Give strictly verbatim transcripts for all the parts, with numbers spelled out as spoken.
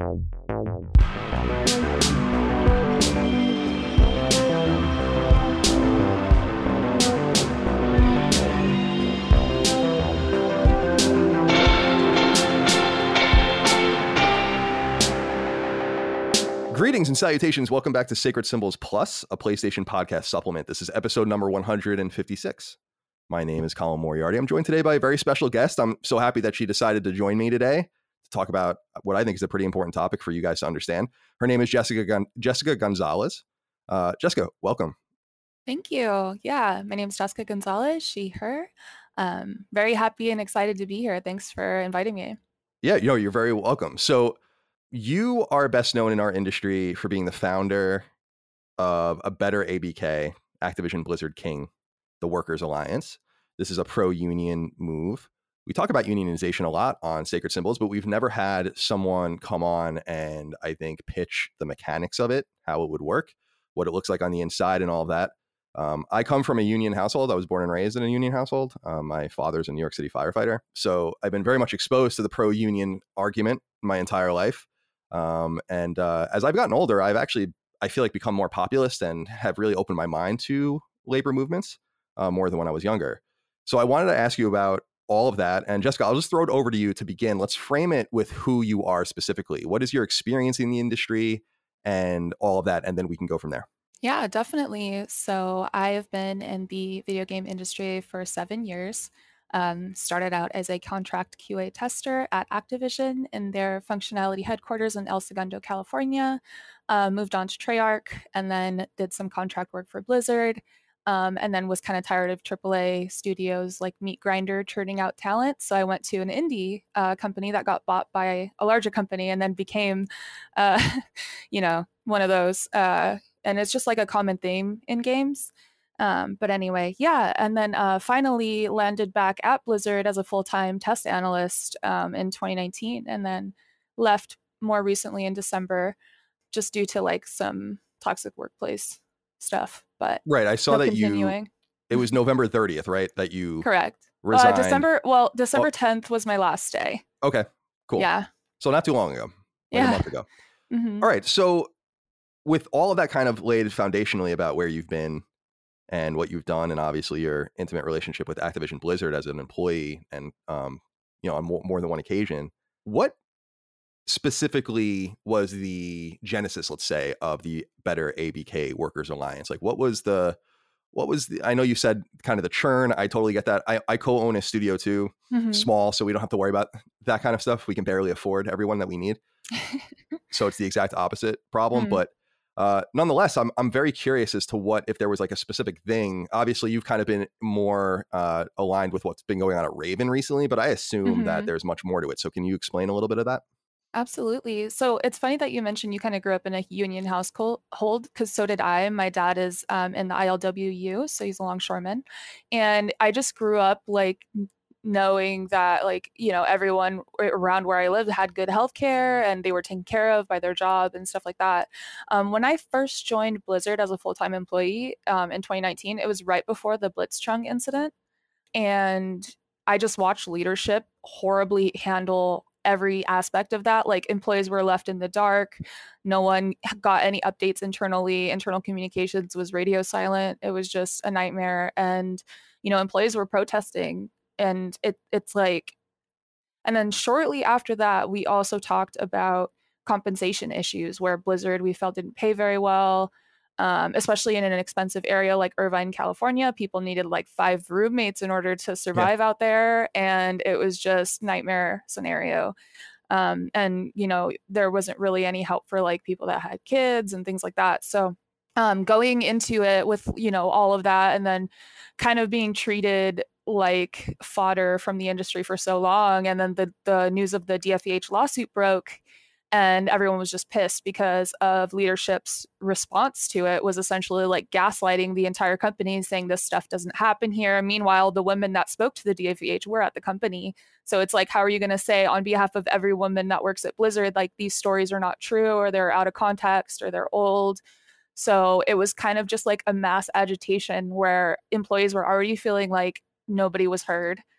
Greetings and salutations. Welcome back to Sacred Symbols Plus, a PlayStation podcast supplement. This is episode number one hundred fifty-six. My name is Colin Moriarty. I'm joined today by a very special guest. I'm so happy that she decided to join me today to talk about what I think is a pretty important topic for you guys to understand. Her name is Jessica Gon- Jessica Gonzalez. Uh, Jessica, welcome. Thank you. Yeah, my name is Jessica Gonzalez, she, her. Um, very happy and excited to be here. Thanks for inviting me. Yeah, you know, you're very welcome. So you are best known in our industry for being the founder of a better A B K, Activision Blizzard King, the Workers Alliance. This is a pro-union move. We talk about unionization a lot on Sacred Symbols, but we've never had someone come on and I think pitch the mechanics of it, how it would work, what it looks like on the inside and all of that. Um, I come from a union household. I was born and raised in a union household. Um, my father's a New York City firefighter. So I've been very much exposed to the pro-union argument my entire life. Um, and uh, as I've gotten older, I've actually, I feel like, become more populist and have really opened my mind to labor movements uh, more than when I was younger. So I wanted to ask you about all of that. And Jessica, I'll just throw it over to you to begin. Let's frame it with who you are specifically. What is your experience in the industry and all of that? And then we can go from there. Yeah, definitely. So I have been in the video game industry for seven years. Um, started out as a contract Q A tester at Activision in their functionality headquarters in El Segundo, California. Uh, moved on to Treyarch and then did some contract work for Blizzard. Um, and then was kind of tired of triple A studios like Meat Grinder churning out talent. So I went to an indie uh, company that got bought by a larger company and then became, uh, you know, one of those. Uh, and it's just like a common theme in games. Um, but anyway, yeah. And then uh, finally landed back at Blizzard as a full-time test analyst um, in twenty nineteen, and then left more recently in December just due to like some toxic workplace stuff. But right, I saw no that continuing. you, it was November thirtieth, right? That you Correct. resigned. Uh, December, well, December tenth was my last day. Okay, cool. Yeah. So not too long ago, like yeah. a month ago. Mm-hmm. All right, so with all of that kind of laid foundationally about where you've been and what you've done, and obviously your intimate relationship with Activision Blizzard as an employee and, um, you know, on more, more than one occasion, what specifically was the genesis, let's say, of the Better A B K Workers Alliance? Like, what was the, what was the, I know you said kind of the churn. I totally get that. I, I co-own a studio too, mm-hmm. small, so we don't have to worry about that kind of stuff. We can barely afford everyone that we need. So it's the exact opposite problem. Mm-hmm. But uh, nonetheless, I'm I'm very curious as to what, if there was like a specific thing. Obviously, you've kind of been more uh, aligned with what's been going on at Raven recently, but I assume mm-hmm. that there's much more to it. So can you explain a little bit of that? Absolutely. So it's funny that you mentioned you kind of grew up in a union household, because so did I. My dad is um, in the I L W U, so he's a longshoreman. And I just grew up like knowing that, like, you know, everyone around where I lived had good healthcare and they were taken care of by their job and stuff like that. Um, when I first joined Blizzard as a full-time employee um, in twenty nineteen, it was right before the Blitzchung incident. And I just watched leadership horribly handle every aspect of that. Like, employees were left in the dark. No one got any updates internally. Internal communications was radio silent. It was just a nightmare. And, you know, employees were protesting. And it it's like, and then shortly after that, we also talked about compensation issues where Blizzard, we felt, didn't pay very well. Um, especially in an expensive area like Irvine, California. People needed like five roommates in order to survive yeah. out there. And it was just nightmare scenario. Um, and, you know, there wasn't really any help for like people that had kids and things like that. So um, going into it with, you know, all of that, and then kind of being treated like fodder from the industry for so long. And then the, the news of the D F E H lawsuit broke. And everyone was just pissed because of leadership's response to it was essentially like gaslighting the entire company, saying this stuff doesn't happen here. Meanwhile, the women that spoke to the D F E H were at the company. So it's like, how are you going to say on behalf of every woman that works at Blizzard, like, these stories are not true, or they're out of context, or they're old? So it was kind of just like a mass agitation where employees were already feeling like nobody was heard.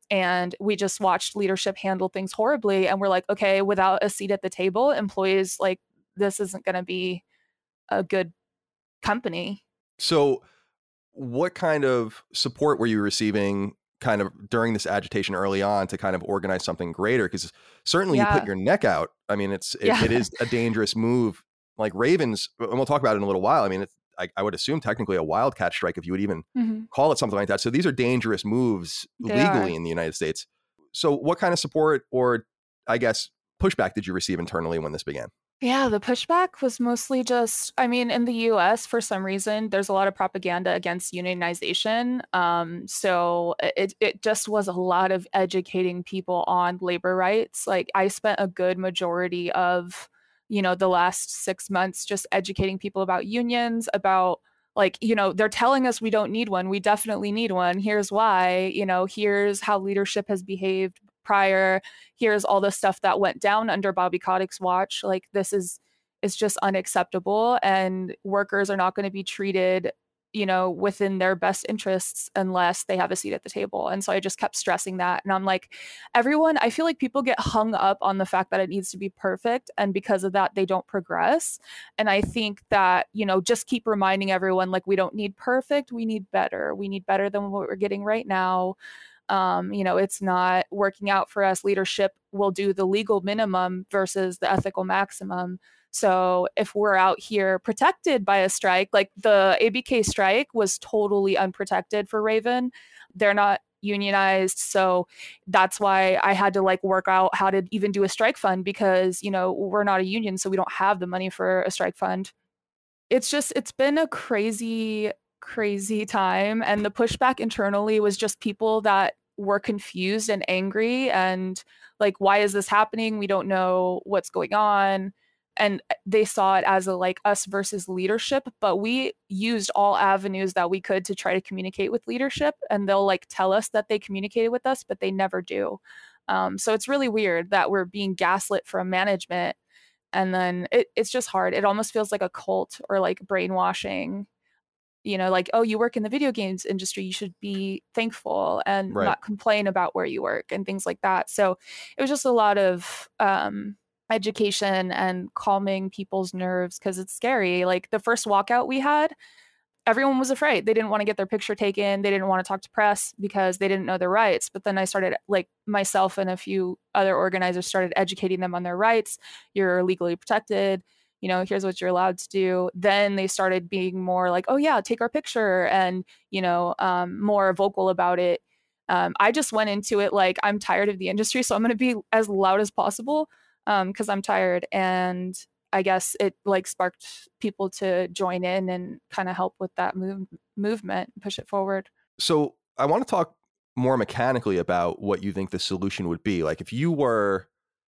and we just watched leadership handle things horribly. And we're like, okay, without a seat at the table, employees, like, this isn't going to be a good company. So what kind of support were you receiving kind of during this agitation early on to kind of organize something greater? Because certainly Yeah. you put your neck out. I mean, it's it, Yeah. it is a dangerous move. Like Ravens, and we'll talk about it in a little while. I mean, it's, I, I would assume technically a wildcat strike, if you would even hmm call it something like that. So these are dangerous moves They legally are. in the United States. So what kind of support or I guess pushback did you receive internally when this began? Yeah, the pushback was mostly just, I mean, in the U S, for some reason, there's a lot of propaganda against unionization. Um, so it, it just was a lot of educating people on labor rights. Like, I spent a good majority of, you know, the last six months just educating people about unions, about, like, you know, they're telling us we don't need one. We definitely need one. Here's why, you know, here's how leadership has behaved prior. Here's all the stuff that went down under Bobby Kotick's watch. Like, this is is just unacceptable, and workers are not going to be treated, you know, within their best interests unless they have a seat at the table. And so I just kept stressing that. And I'm like, everyone, I feel like people get hung up on the fact that it needs to be perfect, and because of that, they don't progress. And I think that, you know, just keep reminding everyone, like, we don't need perfect, we need better. We need better than what we're getting right now. Um, you know, it's not working out for us. Leadership will do the legal minimum versus the ethical maximum. So if we're out here protected by a strike, like the A B K strike was totally unprotected for Raven. They're not unionized. So that's why I had to like work out how to even do a strike fund, because, you know, we're not a union, so we don't have the money for a strike fund. It's just, it's been a crazy, crazy time. And the pushback internally was just people that were confused and angry and like, why is this happening? We don't know what's going on. And they saw it as a like us versus leadership, but we used all avenues that we could to try to communicate with leadership, and they'll like tell us that they communicated with us, but they never do. Um, so it's really weird that we're being gaslit from management, and then it, it's just hard. It almost feels like a cult or like brainwashing, you know, like, oh, you work in the video games industry, you should be thankful and Right. not complain about where you work and things like that. So it was just a lot of um, education and calming people's nerves, because it's scary. Like the first walkout we had, everyone was afraid. They didn't want to get their picture taken. They didn't want to talk to press because they didn't know their rights. But then I started, like, myself and a few other organizers started educating them on their rights. You're legally protected. You know, here's what you're allowed to do. Then they started being more like, oh yeah, take our picture, and, you know, um, more vocal about it. Um, I just went into it like, I'm tired of the industry, so I'm going to be as loud as possible because um, I'm tired. And I guess it like sparked people to join in and kind of help with that move, movement, push it forward. So I want to talk more mechanically about what you think the solution would be. Like if you were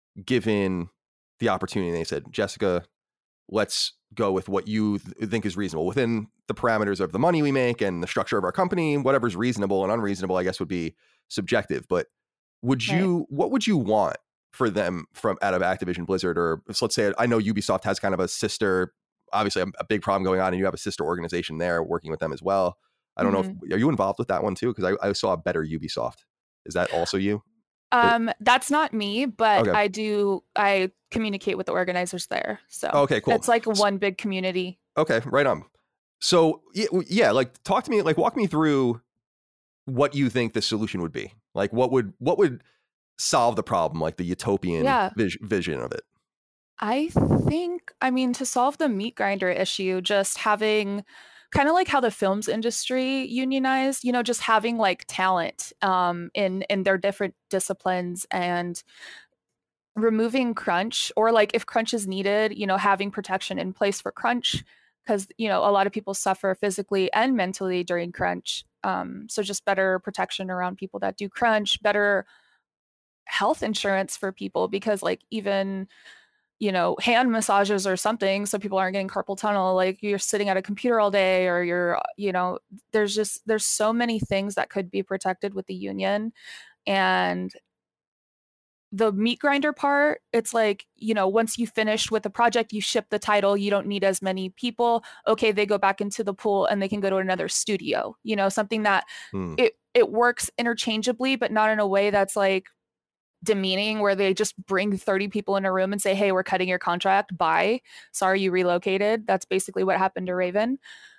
given the opportunity and they said, Jessica, let's go with what you th- think is reasonable within the parameters of the money we make and the structure of our company, whatever's reasonable and unreasonable, I guess would be subjective. But would you, right. what would you want for them from out of Activision Blizzard? Or so let's say, I know Ubisoft has kind of a sister, obviously a, a big problem going on, and you have a sister organization there working with them as well. I don't mm-hmm. know if, are you involved with that one too? Because I, I saw a better Ubisoft. Is that also you? Um, it, that's not me, but okay. I do, I communicate with the organizers there. So okay, cool. It's like one big community. Okay, right on. So yeah, yeah, like talk to me, like walk me through what you think the solution would be. Like what would, what would solve the problem, like the utopian yeah. vis- vision of it? I think, I mean, to solve the meat grinder issue, just having kind of like how the films industry unionized, you know, just having like talent um, in, in their different disciplines, and removing crunch, or like if crunch is needed, you know, having protection in place for crunch, because, you know, a lot of people suffer physically and mentally during crunch. Um, so just better protection around people that do crunch, better health insurance for people, because like even, you know, hand massages or something, so people aren't getting carpal tunnel, like you're sitting at a computer all day, or you're, you know, there's just, there's so many things that could be protected with the union. And the meat grinder part, it's like, you know, once you finish with the project, you ship the title, you don't need as many people. Okay, they go back into the pool and they can go to another studio, you know, something that hmm. it it works interchangeably, but not in a way that's like demeaning, where they just bring thirty people in a room and say, hey, we're cutting your contract. Bye. Sorry, you relocated. That's basically what happened to Raven.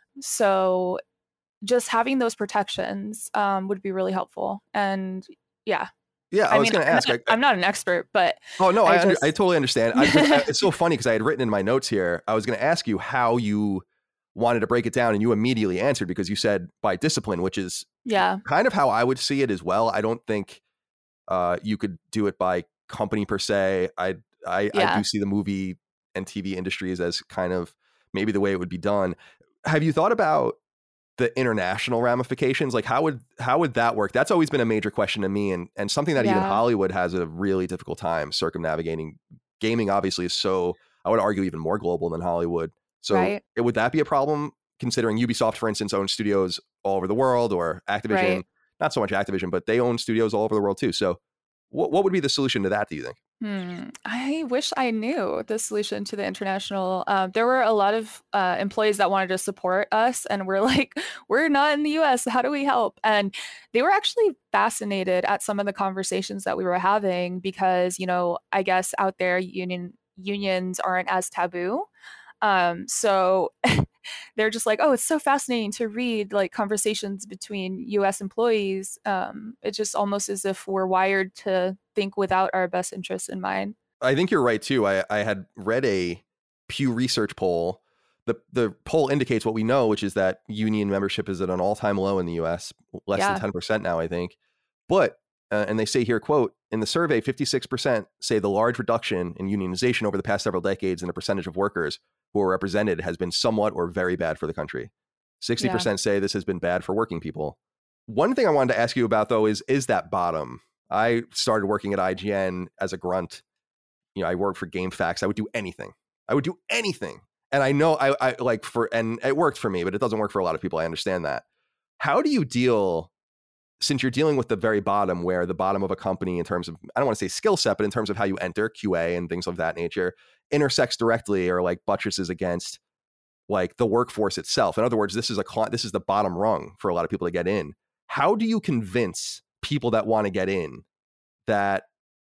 So just having those protections um, would be really helpful. And yeah, Yeah, I I was mean, going to I'm ask. not, I, I, I'm not an expert, but oh no, I I under, I just, totally understand. I, 'cause I, it's so funny because I had written in my notes here. I was going to ask you how you wanted to break it down, and you immediately answered because you said by discipline, which is yeah, kind of how I would see it as well. I don't think uh, you could do it by company per se. I I I yeah, do see the movie and T V industries as kind of maybe the way it would be done. Have you thought about the international ramifications? Like how would how would that work? That's always been a major question to me, and and something that even yeah, Hollywood has a really difficult time circumnavigating. Gaming obviously is so, I would argue, even more global than Hollywood. So right, it, would that be a problem considering Ubisoft, for instance, owns studios all over the world, or Activision, right. not so much Activision, but they own studios all over the world too. So what what would be the solution to that, do you think? Hmm. I wish I knew the solution to the international. Um, there were a lot of uh, employees that wanted to support us, and we're like, we're not in the U S. How do we help? And they were actually fascinated at some of the conversations that we were having because, you know, I guess out there, union unions aren't as taboo. Um, so they're just like, oh, it's so fascinating to read like conversations between U S employees. Um, it's just almost as if we're wired to think without our best interests in mind. I think you're right too. I, I had read a Pew Research poll. The the poll indicates what we know, which is that union membership is at an all time low in the U S, less than Yeah, ten percent now, I think. But uh, and they say here, quote, in the survey, fifty-six percent say the large reduction in unionization over the past several decades in the percentage of workers who are represented has been somewhat or very bad for the country. yeah. sixty percent say this has been bad for working people. One thing I wanted to ask you about though is is that bottom. I started working at I G N as a grunt. You know, I worked for GameFAQs. I would do anything. I would do anything. And I know I, I like for, and it worked for me, but it doesn't work for a lot of people. I understand that. How do you deal, since you're dealing with the very bottom, where the bottom of a company in terms of, I don't want to say skill set, but in terms of how you enter Q A and things of that nature, intersects directly or like buttresses against like the workforce itself. In other words, this is a cl- this is the bottom rung for a lot of people to get in. How do you convince people that want to get in that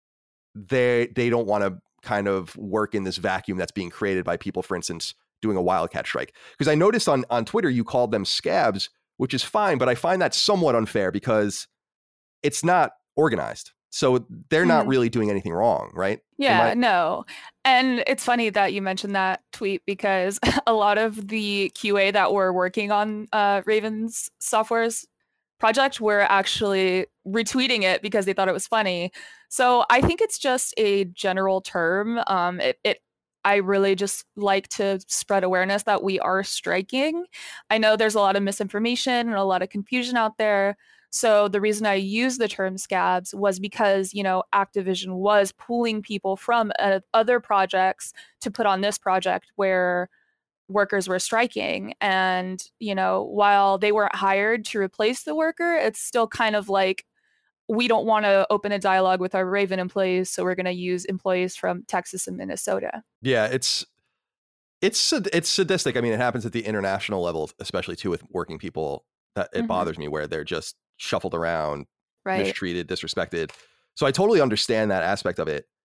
they they don't want to kind of work in this vacuum that's being created by people, for instance, doing a wildcat strike? Because I noticed on on Twitter you called them scabs, which is fine, but I find that somewhat unfair because it's not organized. So they're not Mhm. really doing anything wrong, right? Am Yeah, I no. And it's funny that you mentioned that tweet because a lot of the Q A that were working on uh, Raven's software's project were actually retweeting it because they thought it was funny. So I think it's just a general term. Um, it, it I really just like to spread awareness that we are striking. I know there's a lot of misinformation and a lot of confusion out there. So the reason I used the term scabs was because, you know, Activision was pulling people from uh, other projects to put on this project where workers were striking. And, you know, while they weren't hired to replace the worker, it's still kind of like we don't want to open a dialogue with our Raven employees, so we're going to use employees from Texas and Minnesota. yeah, it's it's it's sadistic. I mean, it happens at the international level, especially too with working people. That it Hmm. bothers me where they're just shuffled around, Right. mistreated, disrespected. So I totally understand that aspect of it.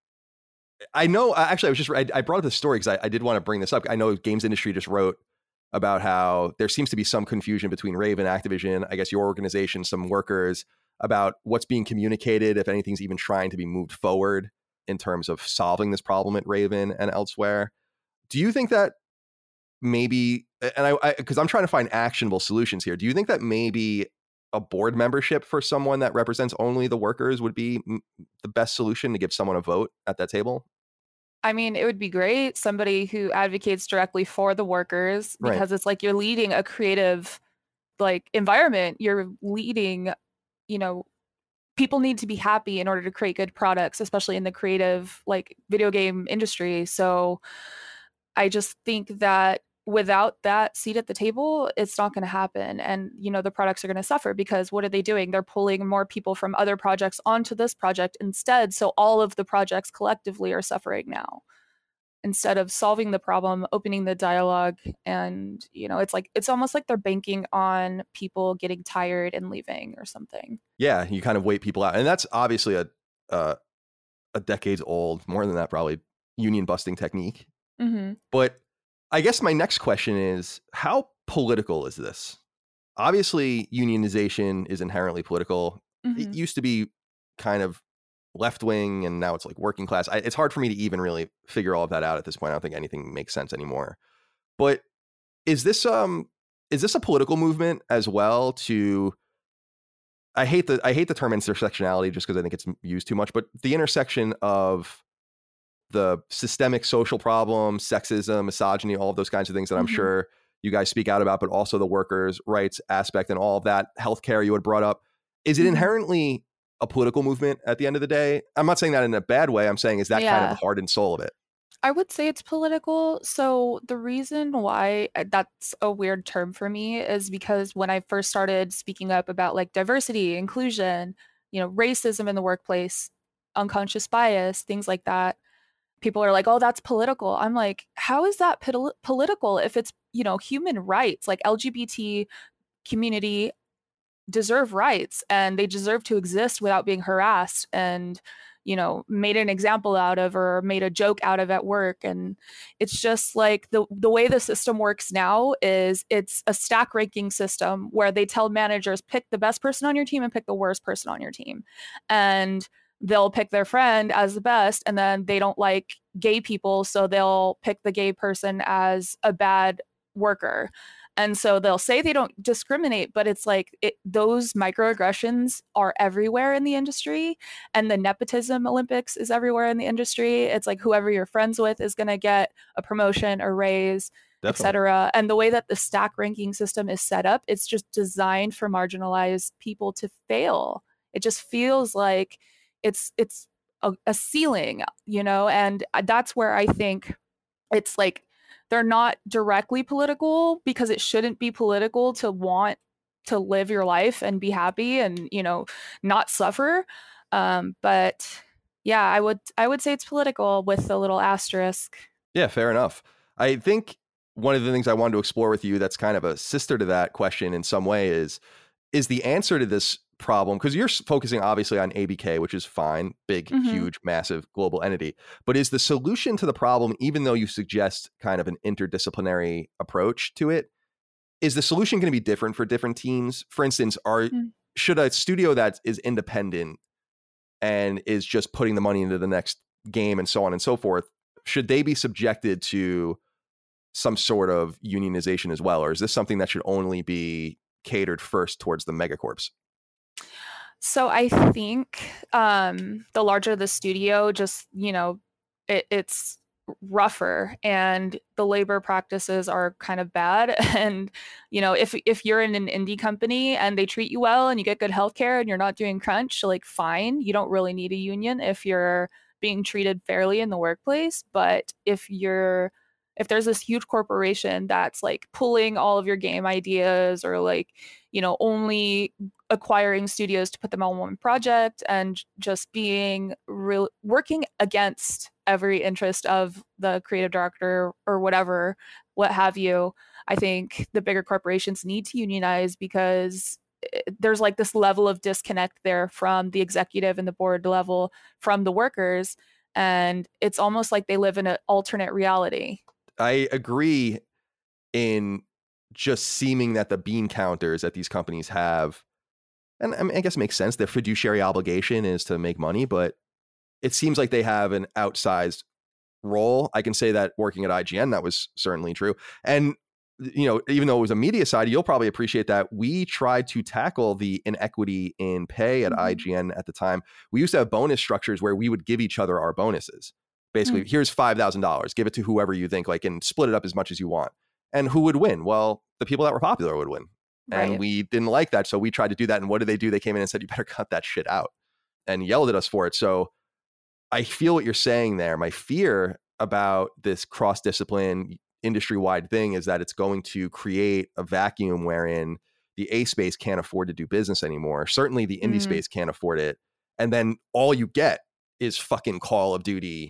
I know, actually, I was just, I, I brought up this story because I, I did want to bring this up. I know Games Industry just wrote about how there seems to be some confusion between Raven, Activision, I guess your organization, some workers, about what's being communicated, if anything's even trying to be moved forward in terms of solving this problem at Raven and elsewhere. Do you think that maybe, and I, because I'm trying to find actionable solutions here, do you think that maybe a board membership for someone that represents only the workers would be mm, the best solution to give someone a vote at that table? I mean, it would be great, somebody who advocates directly for the workers, Right. because it's like you're leading a creative like environment. You're leading, you know, people need to be happy in order to create good products, especially in the creative like video game industry. So I just think that without that seat at the table, it's not going to happen. And, you know, the products are going to suffer because what are they doing? They're pulling more people from other projects onto this project instead. So all of the projects collectively are suffering now. instead of solving the problem, opening the dialogue. And, you know, it's like, it's almost like they're banking on people getting tired and leaving or something. Yeah, you kind of wait people out. And that's obviously a uh, a decades old, more than that probably, union busting technique. Mm-hmm. But I guess my next question is, how political is this? Obviously, unionization is inherently political. Mm-hmm. It used to be kind of left wing, and now it's like working class. I, it's hard for me to even really figure all of that out at this point. I don't think anything makes sense anymore. But is this um is this a political movement as well? To I hate the I hate the term intersectionality just because I think it's used too much. But the intersection of the systemic social problems, sexism, misogyny, all of those kinds of things that I'm Mm-hmm. sure you guys speak out about, but also the workers' rights aspect and all of that, healthcare you had brought up. Is it Mhm. inherently a political movement at the end of the day? I'm not saying that in a bad way. I'm saying, is that kind of Yeah. the heart and soul of it? I would say it's political. So the reason why uh, that's a weird term for me is because when I first started speaking up about like diversity, inclusion, you know, racism in the workplace, unconscious bias, things like that, people are like, "Oh, that's political." I'm like, "How is that pol- political if it's, you know, human rights? Like L G B T community deserve rights and they deserve to exist without being harassed and, you know, made an example out of or made a joke out of at work." And it's just like the the way the system works now is it's a stack ranking system where they tell managers, pick the best person on your team and pick the worst person on your team. And they'll pick their friend as the best, and then they don't like gay people, so they'll pick the gay person as a bad worker. And so they'll say they don't discriminate, but it's like it, those microaggressions are everywhere in the industry. And the nepotism Olympics is everywhere in the industry. It's like whoever you're friends with is going to get a promotion, a raise, et cetera. And the way that the stack ranking system is set up, it's just designed for marginalized people to fail. It just feels like it's it's a, a ceiling, you know, and that's where I think it's like they're not directly political because it shouldn't be political to want to live your life and be happy and, you know, not suffer. Um, but yeah, I would I would say it's political with a little asterisk. Yeah, fair enough. I think one of the things I wanted to explore with you that's kind of a sister to that question in some way is is the answer to this problem, because you're focusing obviously on A B K, which is fine, big, mm-hmm. huge, massive global entity, but is the solution to the problem, even though you suggest kind of an interdisciplinary approach to it, is the solution going to be different for different teams? For instance, are mm-hmm. should a studio that is independent and is just putting the money into the next game and so on and so forth, should they be subjected to some sort of unionization as well? Or is this something that should only be catered first towards the megacorps? So I think um, the larger the studio, just, you know, it, it's rougher and the labor practices are kind of bad. And, you know, if if you're in an indie company and they treat you well and you get good healthcare and you're not doing crunch, like fine, you don't really need a union if you're being treated fairly in the workplace. But if you're if there's this huge corporation that's like pulling all of your game ideas or like, you know, only acquiring studios to put them on one project and just being real working against every interest of the creative director or whatever, what have you, I think the bigger corporations need to unionize because there's like this level of disconnect there from the executive and the board level from the workers. And it's almost like they live in an alternate reality. I agree in just seeming that the bean counters that these companies have, and I, mean, I guess it makes sense, their fiduciary obligation is to make money, but it seems like they have an outsized role. I can say that working at I G N, that was certainly true. And, you know, even though it was a media side, you'll probably appreciate that we tried to tackle the inequity in pay at mm-hmm. I G N at the time. We used to have bonus structures where we would give each other our bonuses. Basically, mm-hmm. here's five thousand dollars, give it to whoever you think, like, and split it up as much as you want. And who would win? Well, the people that were popular would win. Right. And we didn't like that. So we tried to do that. And what did they do? They came in and said, you better cut that shit out, and yelled at us for it. So I feel what you're saying there. My fear about this cross-discipline industry-wide thing is that it's going to create a vacuum wherein the A space can't afford to do business anymore. Certainly the indie mm. space can't afford it. And then all you get is fucking Call of Duty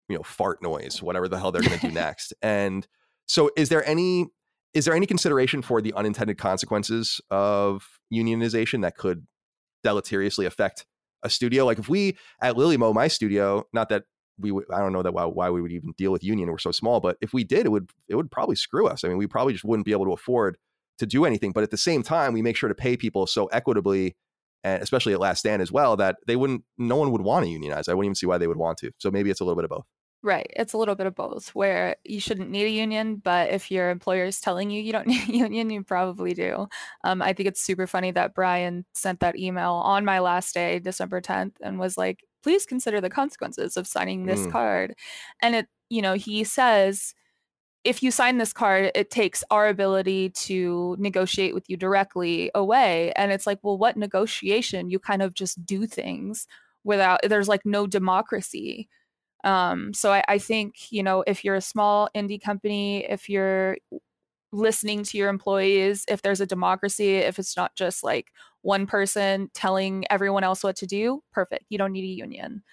you know, fart noise, whatever the hell they're going to do next. And so is there any is there any consideration for the unintended consequences of unionization that could deleteriously affect a studio? Like if we at Lilymo, my studio, not that we would, I don't know that why, why we would even deal with union, we're so small, but if we did, it would it would probably screw us. I mean, we probably just wouldn't be able to afford to do anything. But at the same time, we make sure to pay people so equitably, and especially at Last Stand as well, that they wouldn't, no one would want to unionize. I wouldn't even see why they would want to. So maybe it's a little bit of both. Right. It's a little bit of both, where you shouldn't need a union, but if your employer is telling you you don't need a union, you probably do. Um, I think it's super funny that Brian sent that email on my last day, December tenth, and was like, please consider the consequences of signing this Mm. card. And it, you know, he says, if you sign this card, it takes our ability to negotiate with you directly away. And it's like, well, what negotiation? You kind of just do things without, there's like no democracy. Um, so I, I think, you know, if you're a small indie company, if you're listening to your employees, if there's a democracy, if it's not just like one person telling everyone else what to do, perfect. You don't need a union.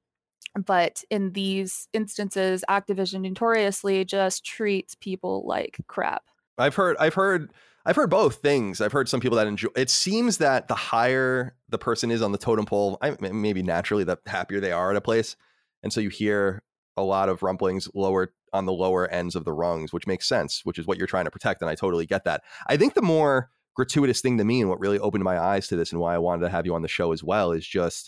But in these instances, Activision notoriously just treats people like crap. I've heard, I've heard, I've heard both things. I've heard some people that enjoy. It seems that the higher the person is on the totem pole, I, maybe naturally, the happier they are at a place. And so you hear a lot of rumblings lower on the lower ends of the rungs, which makes sense, which is what you're trying to protect. And I totally get that. I think the more gratuitous thing to me, and what really opened my eyes to this and why I wanted to have you on the show as well, is just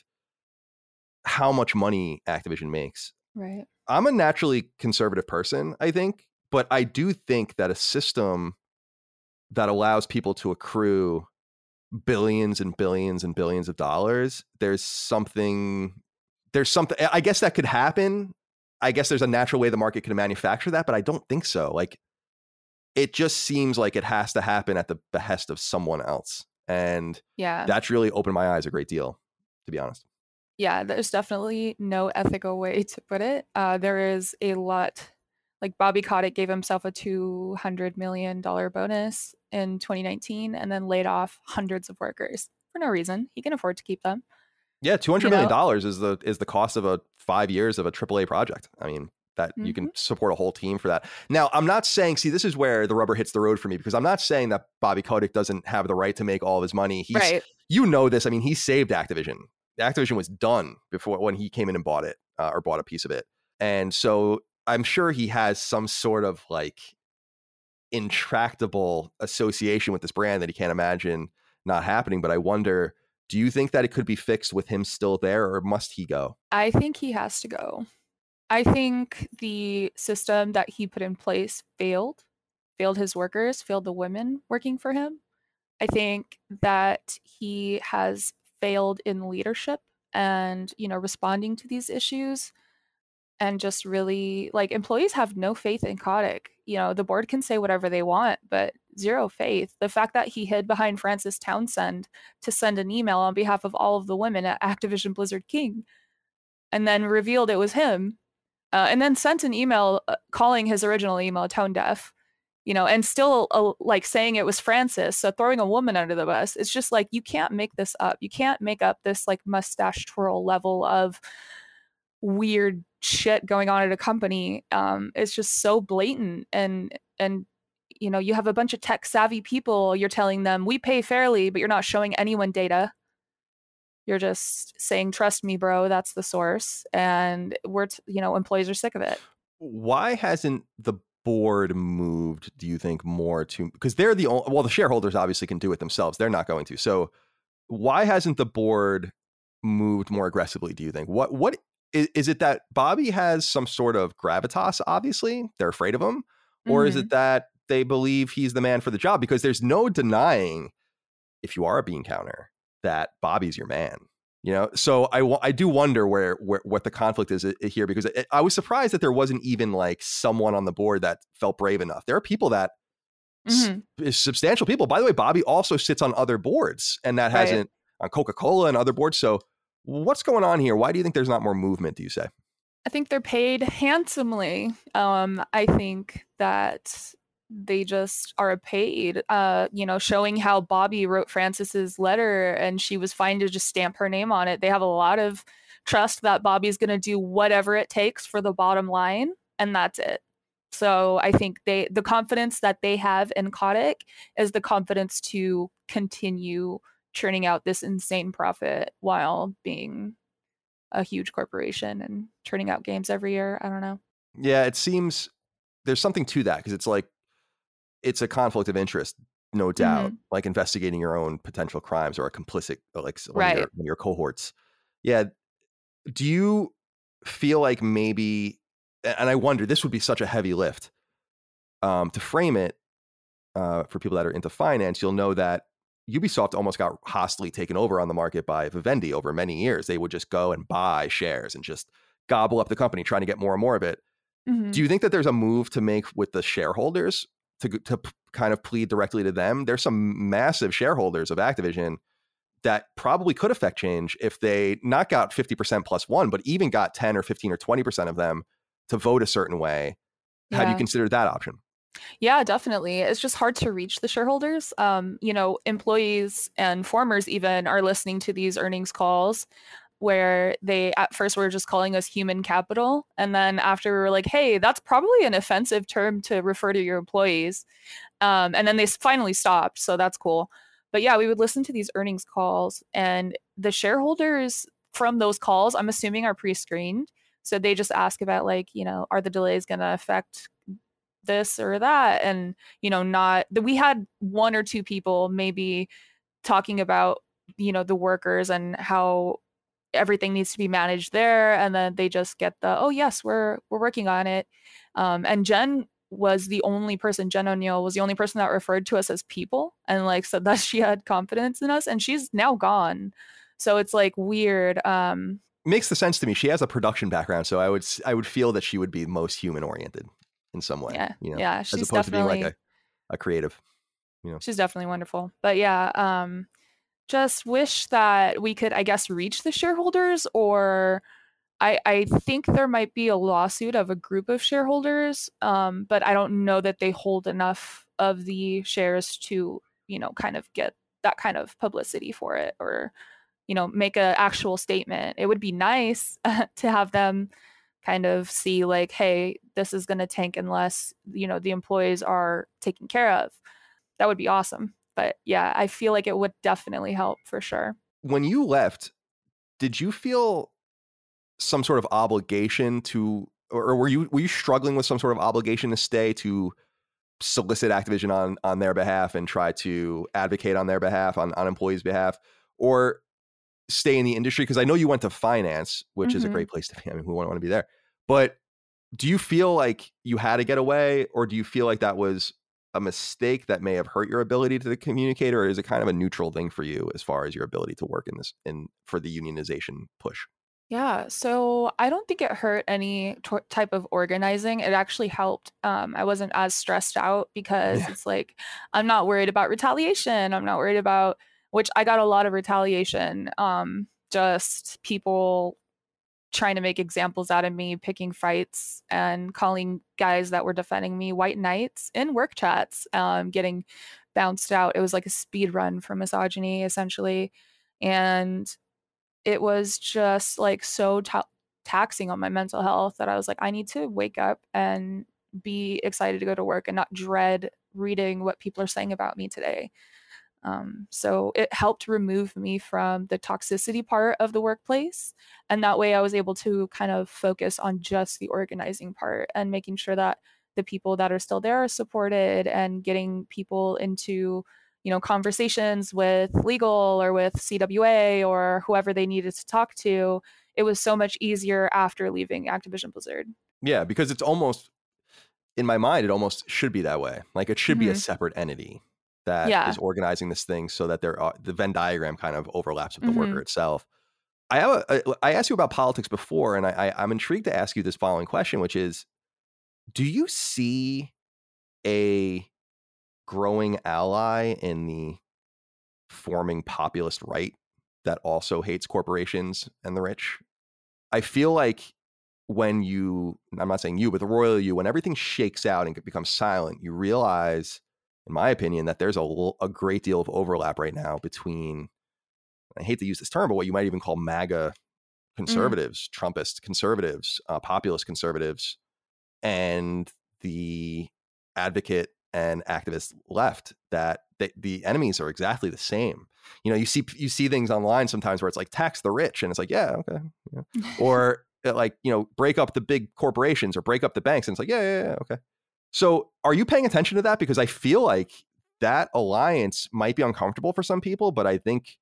how much money Activision makes. Right. I'm a naturally conservative person, I think, but I do think that a system that allows people to accrue billions and billions and billions of dollars, there's something, there's something, I guess that could happen. I guess there's a natural way the market can manufacture that, but I don't think so. Like, it just seems like it has to happen at the behest of someone else. And yeah, that's really opened my eyes a great deal, to be honest. Yeah, there's definitely no ethical way to put it. Uh, there is a lot, like Bobby Kotick gave himself a two hundred million dollars bonus in twenty nineteen and then laid off hundreds of workers for no reason. He can afford to keep them. Yeah, two hundred million dollars is the is the cost of a five years of a triple A project. I mean, that mm-hmm. you can support a whole team for that. Now, I'm not saying, see, this is where the rubber hits the road for me, because I'm not saying that Bobby Kotick doesn't have the right to make all of his money. He's, right. You know this. I mean, he saved Activision. Activision was done before when he came in and bought it uh, or bought a piece of it. And so I'm sure he has some sort of like intractable association with this brand that he can't imagine not happening. But I wonder, do you think that it could be fixed with him still there, or must he go? I think he has to go. I think the system that he put in place failed, failed his workers, failed the women working for him. I think that he has failed in leadership and, you know, responding to these issues, and just really, like, employees have no faith in Kotick. You know, the board can say whatever they want, but zero faith. The fact that he hid behind Frances Townsend to send an email on behalf of all of the women at Activision Blizzard King, and then revealed it was him, uh, and then sent an email uh, calling his original email tone deaf, you know, and still uh, like saying it was Frances. So throwing a woman under the bus. It's just like, you can't make this up. You can't make up this like mustache twirl level of weird shit going on at a company. Um, it's just so blatant. And, and, you know, you have a bunch of tech savvy people. You're telling them we pay fairly, but you're not showing anyone data. You're just saying, trust me, bro, that's the source. And we're, t- you know, employees are sick of it. Why hasn't the board moved, do you think, more to, because they're the only, well, the shareholders obviously can do it themselves. They're not going to. So why hasn't the board moved more aggressively, do you think? What, what is, is it that Bobby has some sort of gravitas? Obviously, they're afraid of him. Or mm-hmm. is it that they believe he's the man for the job? Because there's no denying, if you are a bean counter, that Bobby's your man. You know, so I, I do wonder where, where what the conflict is here, because it, I was surprised that there wasn't even like someone on the board that felt brave enough. There are people that mm-hmm. s- substantial people. By the way, Bobby also sits on other boards, and that right. hasn't on Coca-Cola and other boards. So what's going on here? Why do you think there's not more movement, do you say? I think they're paid handsomely. Um, I think that they just are paid, uh, you know, showing how Bobby wrote Frances's letter and she was fine to just stamp her name on it. They have a lot of trust that Bobby's going to do whatever it takes for the bottom line, and that's it. So I think they the confidence that they have in Kotick is the confidence to continue churning out this insane profit while being a huge corporation and churning out games every year. I don't know. Yeah, it seems there's something to that, because it's like it's a conflict of interest, no doubt, Mm-hmm. like investigating your own potential crimes or a complicit, or like one Right. of your, one of your cohorts. Yeah. Do you feel like maybe, and I wonder, this would be such a heavy lift um, to frame it uh, for people that are into finance. You'll know that Ubisoft almost got hostily taken over on the market by Vivendi over many years. They would just go and buy shares and just gobble up the company, trying to get more and more of it. Mm-hmm. Do you think that there's a move to make with the shareholders to to kind of plead directly to them? There's some massive shareholders of Activision that probably could affect change if they not got fifty percent plus one, but even got ten or fifteen or twenty percent of them to vote a certain way. How do you Yeah. consider that option? Yeah, definitely. It's just hard to reach the shareholders. Um, you know, employees and formers even are listening to these earnings calls where they at first were just calling us human capital. And then after we were like, hey, that's probably an offensive term to refer to your employees. Um, and then they finally stopped. So that's cool. But yeah, we would listen to these earnings calls, and the shareholders from those calls, I'm assuming, are pre screened. So they just ask about, like, you know, are the delays going to affect this or that? And, you know, not that we had one or two people maybe talking about, you know, the workers and how everything needs to be managed there, and then they just get the, oh yes, we're we're working on it. Um, and Jen was the only person, Jen O'Neill was the only person that referred to us as people and like said that she had confidence in us, and she's now gone. So it's like weird. Um, Makes the sense to me. She has a production background, so I would I would feel that she would be most human oriented in some way, yeah, you know, yeah, as she's opposed to being like definitely a, a creative, you know. she's definitely wonderful. But yeah, um, just wish that we could, I guess, reach the shareholders, or I, I think there might be a lawsuit of a group of shareholders, um, but I don't know that they hold enough of the shares to, you know, kind of get that kind of publicity for it, or, you know, make an actual statement. It would be nice to have them kind of see like, hey, this is going to tank unless, you know, the employees are taken care of. That would be awesome. But yeah, I feel like it would definitely help for sure. When you left, did you feel some sort of obligation to, or were you were you struggling with some sort of obligation to stay, to solicit Activision on on their behalf and try to advocate on their behalf, on on employees' behalf, or stay in the industry? Because I know you went to finance, which mm-hmm. is a great place to be. I mean, we wouldn't want to be there. But do you feel like you had to get away, or do you feel like that was a mistake that may have hurt your ability to communicate, or is it kind of a neutral thing for you as far as your ability to work in this in for the unionization push? Yeah, so I don't think it hurt any t- type of organizing. It actually helped. Um, I wasn't as stressed out because yeah. It's like, I'm not worried about retaliation. I'm not worried about, which I got a lot of retaliation. Um, just people trying to make examples out of me, picking fights, and calling guys that were defending me white knights in work chats, um, getting bounced out. It was like a speed run for misogyny, essentially. And it was just like so ta- taxing on my mental health that I was like, I need to wake up and be excited to go to work and not dread reading what people are saying about me today. Um, so it helped remove me from the toxicity part of the workplace. And that way I was able to kind of focus on just the organizing part and making sure that the people that are still there are supported, and getting people into, you know, conversations with legal or with C W A or whoever they needed to talk to. It was so much easier after leaving Activision Blizzard. Yeah, because it's almost, in my mind, it almost should be that way. Like it should mm-hmm. be a separate entity that yeah. is organizing this thing so that there are, the Venn diagram kind of overlaps with the mm-hmm. worker itself. I have a, a, I asked you about politics before, and I, I, I'm intrigued to ask you this following question, which is, do you see a growing ally in the forming populist right that also hates corporations and the rich? I feel like when you, I'm not saying you, but the royal you, when everything shakes out and becomes silent, you realize, in my opinion, that there's a, a great deal of overlap right now between, I hate to use this term, but what you might even call MAGA Mm. conservatives, Trumpist conservatives, uh, populist conservatives, and the advocate and activist left, that they, the enemies are exactly the same. You know, you see you see things online sometimes where it's like tax the rich, and it's like, yeah, okay, yeah. Or uh, like, you know, break up the big corporations or break up the banks, and it's like, yeah, yeah, yeah, okay. So are you paying attention to that? Because I feel like that alliance might be uncomfortable for some people, but I think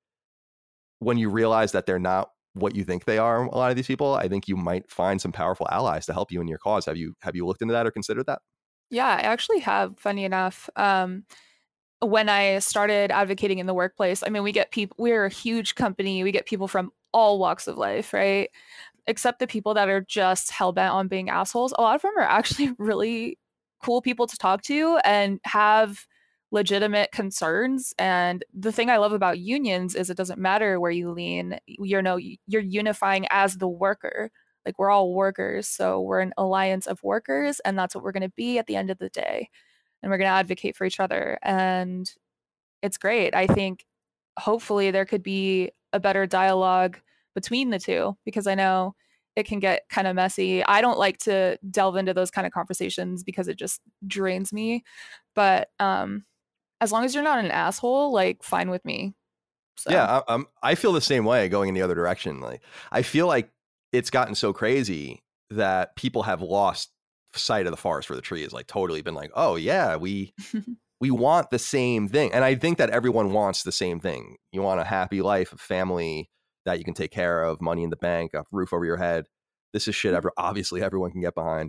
when you realize that they're not what you think they are, a lot of these people, I think you might find some powerful allies to help you in your cause. Have you have you looked into that or considered that? Yeah, I actually have, funny enough. Um, when I started advocating in the workplace, I mean, we get people, we're a huge company, we get people from all walks of life, right? Except the people that are just hell bent on being assholes. A lot of them are actually really cool people to talk to and have legitimate concerns. And the thing I love about unions is it doesn't matter where you lean. You know, you're unifying as the worker. Like, we're all workers, so we're an alliance of workers, and that's what we're going to be at the end of the day. And we're going to advocate for each other. And it's great. I think hopefully there could be a better dialogue between the two, because I know it can get kind of messy. I don't like to delve into those kind of conversations because it just drains me. But um, as long as you're not an asshole, like, fine with me. So, Yeah, I, I'm. I feel the same way going in the other direction. Like, I feel like it's gotten so crazy that people have lost sight of the forest for the trees. Like, totally been like, oh yeah, we we want the same thing. And I think that everyone wants the same thing. You want a happy life, a family that you can take care of, money in the bank, a roof over your head. This is shit ever obviously everyone can get behind.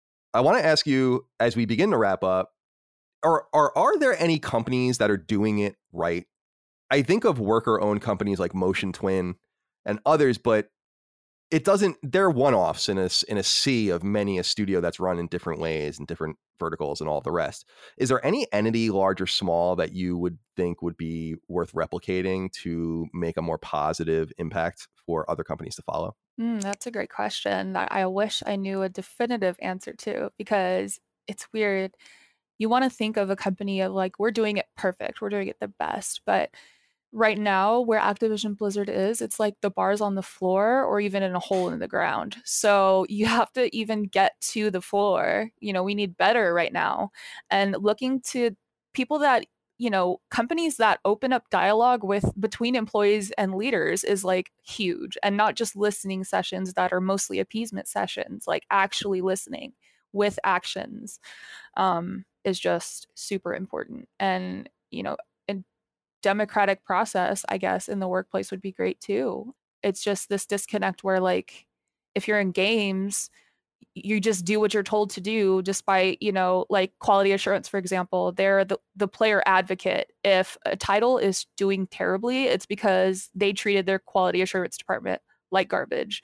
I want to ask you, as we begin to wrap up, are are are there any companies that are doing it right? I think of worker owned companies like Motion Twin and others, but it doesn't, they're one-offs in a in a sea of many a studio that's run in different ways and different verticals and all of the rest. Is there any entity, large or small, that you would think would be worth replicating to make a more positive impact for other companies to follow? mm, that's a great question that I wish I knew a definitive answer to, because it's weird. You want to think of a company of like, we're doing it perfect, we're doing it the best, but right now where Activision Blizzard is, it's like the bar's on the floor or even in a hole in the ground. So you have to even get to the floor. You know, we need better right now. And looking to people that, you know, companies that open up dialogue with between employees and leaders is like huge, and not just listening sessions that are mostly appeasement sessions, like actually listening with actions um, is just super important. And, you know, democratic process, I guess, in the workplace would be great too. It's just this disconnect where, like, if you're in games, you just do what you're told to do, despite, you know, like quality assurance, for example, they're the, the player advocate. If a title is doing terribly, it's because they treated their quality assurance department like garbage.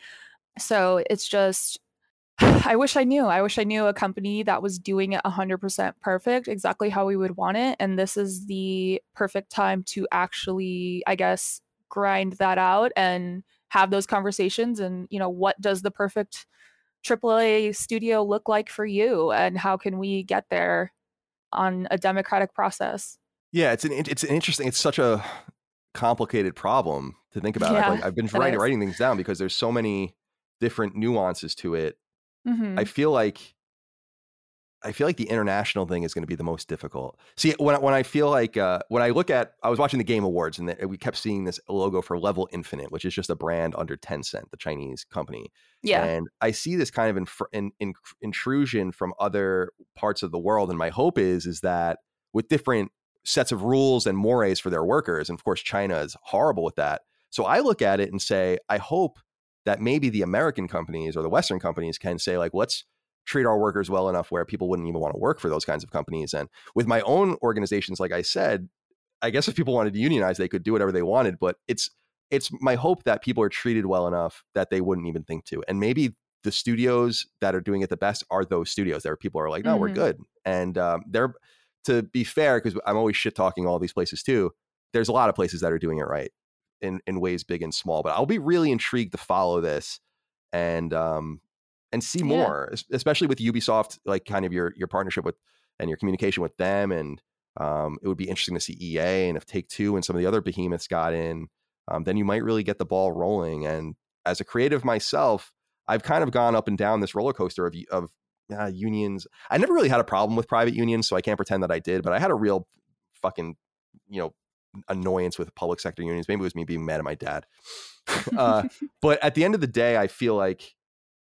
So it's just, I wish I knew. I wish I knew a company that was doing it one hundred percent perfect, exactly how we would want it. And this is the perfect time to actually, I guess, grind that out and have those conversations. And, you know, what does the perfect triple A studio look like for you? And how can we get there on a democratic process? Yeah, it's an it's an interesting, it's such a complicated problem to think about. I've Yeah, like I've been it writing is. writing things down because there's so many different nuances to it. I Mm-hmm. feel like I feel like the international thing is going to be the most difficult. See, when when I feel like uh, when I look at, I was watching the Game Awards, and the, we kept seeing this logo for Level Infinite, which is just a brand under Tencent, the Chinese company, Yeah. and I see this kind of inf- in, in, intrusion from other parts of the world, and my hope is is that with different sets of rules and mores for their workers, and of course China is horrible with that. So I look at it and say, I hope that maybe the American companies or the Western companies can say, like, let's treat our workers well enough where people wouldn't even want to work for those kinds of companies. And with my own organizations, like I said, I guess if people wanted to unionize, they could do whatever they wanted. But it's it's my hope that people are treated well enough that they wouldn't even think to. And maybe the studios that are doing it the best are those studios. There are people who are like, no, we're Mm-hmm. good. And um, they're, to be fair, because I'm always shit talking all these places too, there's a lot of places that are doing it right in, in ways big and small. But I'll be really intrigued to follow this and um, and see Yeah. more, especially with Ubisoft, like kind of your your partnership with and your communication with them. And um, it would be interesting to see E A, and if Take Two and some of the other behemoths got in, um, then you might really get the ball rolling. And as a creative myself, I've kind of gone up and down this roller coaster of, of uh, unions. I never really had a problem with private unions, so I can't pretend that I did, but I had a real fucking, you know, annoyance with public sector unions. Maybe it was me being mad at my dad. uh, but at the end of the day, I feel like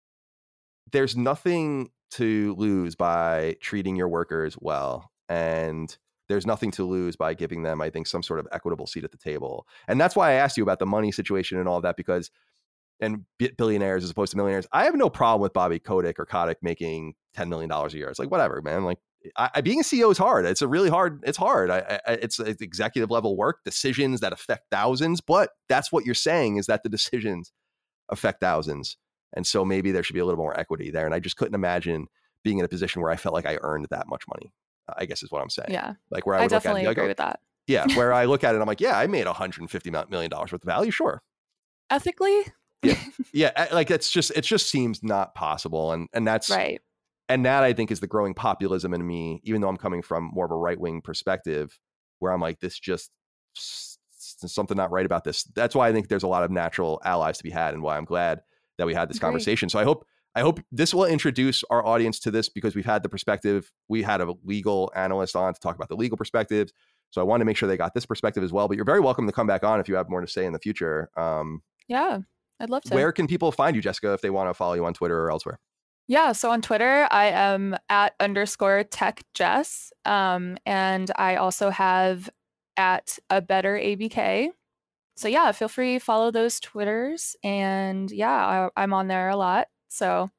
there's nothing to lose by treating your workers well. And there's nothing to lose by giving them, I think, some sort of equitable seat at the table. And that's why I asked you about the money situation and all of that, because, and billionaires as opposed to millionaires, I have no problem with Bobby Kotick or Kotick making ten million dollars a year. It's like, whatever, man. Like, I, I, being a C E O is hard. It's a really hard, it's hard. I, I, it's, it's executive level work, decisions that affect thousands, but that's what you're saying, is that the decisions affect thousands. And so maybe there should be a little more equity there. And I just couldn't imagine being in a position where I felt like I earned that much money, I guess is what I'm saying. Yeah. Like where I, I would definitely look at it, agree go, with that. Yeah. Where I look at it, I'm like, yeah, I made one hundred fifty million dollars worth of value. Sure. Ethically. Yeah. Yeah. Like it's just, it just seems not possible. And, and that's right. And that, I think, is the growing populism in me, even though I'm coming from more of a right-wing perspective, where I'm like, this just, something not right about this. That's why I think there's a lot of natural allies to be had, and why I'm glad that we had this Agreed. conversation. So I hope I hope this will introduce our audience to this, because we've had the perspective. We had a legal analyst on to talk about the legal perspectives. So I want to make sure they got this perspective as well. But you're very welcome to come back on if you have more to say in the future. Um, yeah, I'd love to. Where can people find you, Jessica, if they want to follow you on Twitter or elsewhere? Yeah, so on Twitter, I am at underscore tech Jess. Um, and I also have at a better A B K. So yeah, feel free to follow those Twitters. And yeah, I, I'm on there a lot. So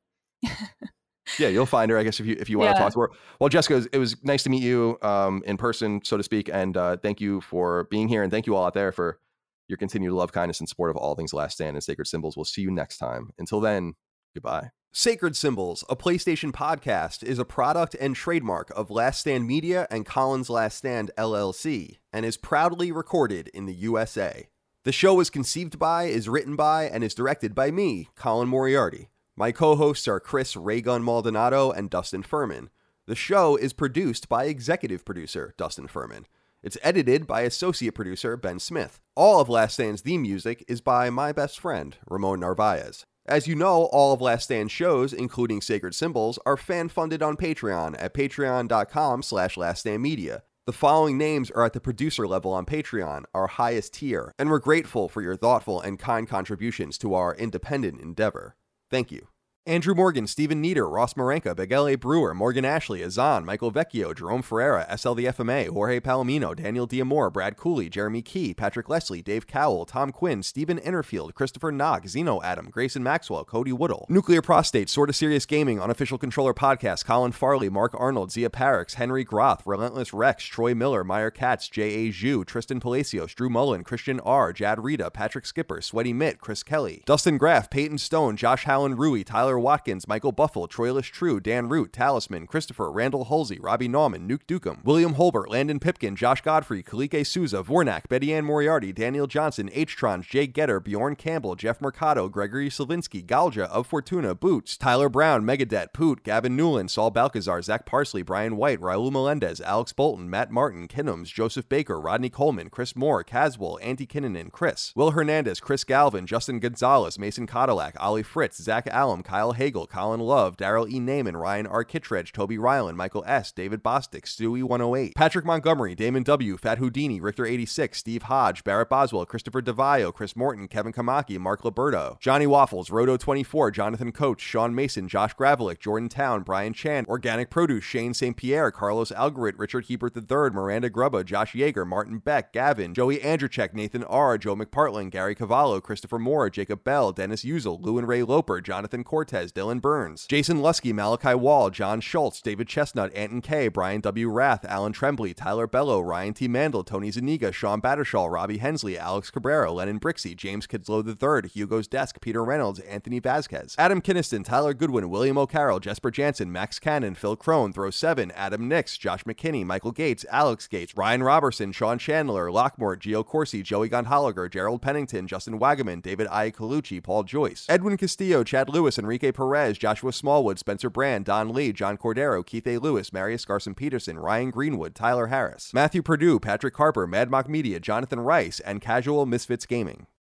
yeah, you'll find her, I guess, if you if you want yeah. to talk to her. Well, Jessica, it was nice to meet you um, in person, so to speak. And uh, thank you for being here. And thank you all out there for your continued love, kindness, and support of all things Last Stand and Sacred Symbols. We'll see you next time. Until then, goodbye. Sacred Symbols, a PlayStation podcast, is a product and trademark of Last Stand Media and Collins Last Stand, L L C, and is proudly recorded in the U S A. The show is conceived by, is written by, and is directed by me, Colin Moriarty. My co-hosts are Chris Raygun Maldonado and Dustin Furman. The show is produced by executive producer Dustin Furman. It's edited by associate producer Ben Smith. All of Last Stand's theme music is by my best friend, Ramon Narvaez. As you know, all of Last Stand shows, including Sacred Symbols, are fan-funded on Patreon at patreon.com slash laststandmedia. The following names are at the producer level on Patreon, our highest tier, and we're grateful for your thoughtful and kind contributions to our independent endeavor. Thank you. Andrew Morgan, Stephen Nieder, Ross Marenka, Big L A Brewer, Morgan Ashley, Azan, Michael Vecchio, Jerome Ferreira, S L the F M A, Jorge Palomino, Daniel Diamore, Brad Cooley, Jeremy Key, Patrick Leslie, Dave Cowell, Tom Quinn, Stephen Innerfield, Christopher Knock, Zeno Adam, Grayson Maxwell, Cody Woodall, Nuclear Prostate, Sorta Serious Gaming, Unofficial Controller Podcast, Colin Farley, Mark Arnold, Zia Parix, Henry Groth, Relentless Rex, Troy Miller, Meyer Katz, J A. Zhu, Tristan Palacios, Drew Mullen, Christian R., Jad Rita, Patrick Skipper, Sweaty Mitt, Chris Kelly, Dustin Graff, Peyton Stone, Josh Hallen Rui, Tyler Watkins, Michael Buffle, Troilus True, Dan Root, Talisman, Christopher, Randall Halsey, Robbie Nauman, Nuke Dukem, William Holbert, Landon Pipkin, Josh Godfrey, Kalike Souza, Vornak, Betty Ann Moriarty, Daniel Johnson, H-Trons, Jake Getter, Bjorn Campbell, Jeff Mercado, Gregory Slavinsky, Galja, Of Fortuna, Boots, Tyler Brown, Megadet, Poot, Gavin Newland, Saul Balcazar, Zach Parsley, Brian White, Raul Melendez, Alex Bolton, Matt Martin, Kinnums, Joseph Baker, Rodney Coleman, Chris Moore, Caswell, Andy Kinnanen, Chris, Will Hernandez, Chris Galvin, Justin Gonzalez, Mason Cadillac, Ollie Fritz, Zach Allum, Kyle Hagel, Colin Love, Daryl E. Naiman, Ryan R. Kittredge, Toby Ryland, Michael S., David Bostic, Stewie one oh eight, Patrick Montgomery, Damon W., Fat Houdini, Richter eighty-six, Steve Hodge, Barrett Boswell, Christopher DeVio, Chris Morton, Kevin Kamaki, Mark Liberto, Johnny Waffles, Roto twenty-four, Jonathan Coach, Sean Mason, Josh Gravelick, Jordan Town, Brian Chan, Organic Produce, Shane Saint Pierre, Carlos Algarit, Richard Hebert the third, Miranda Grubba, Josh Yeager, Martin Beck, Gavin, Joey Andrzejczyk, Nathan R., Joe McPartland, Gary Cavallo, Christopher Moore, Jacob Bell, Dennis Uzel, Lou and Ray Loper, Jonathan Cortez, Dylan Burns, Jason Lusky, Malachi Wall, John Schultz, David Chestnut, Anton K., Brian W. Rath, Alan Tremblay, Tyler Bello, Ryan T. Mandel, Tony Zuniga, Sean Battershaw, Robbie Hensley, Alex Cabrera, Lennon Brixey, James Kidslow the third, Hugo's Desk, Peter Reynolds, Anthony Vasquez, Adam Kinniston, Tyler Goodwin, William O'Carroll, Jesper Jansen, Max Cannon, Phil Crone, Throw seven, Adam Nix, Josh McKinney, Michael Gates, Alex Gates, Ryan Robertson, Sean Chandler, Lockmore, Gio Corsi, Joey Gondholiger, Gerald Pennington, Justin Wagaman, David Iacolucci, Paul Joyce, Edwin Castillo, Chad Lewis, Enrique Perez, Joshua Smallwood, Spencer Brand, Don Lee, John Cordero, Keith A. Lewis, Marius Garson Peterson, Ryan Greenwood, Tyler Harris, Matthew Purdue, Patrick Harper, Mad Mock Media, Jonathan Rice, and Casual Misfits Gaming.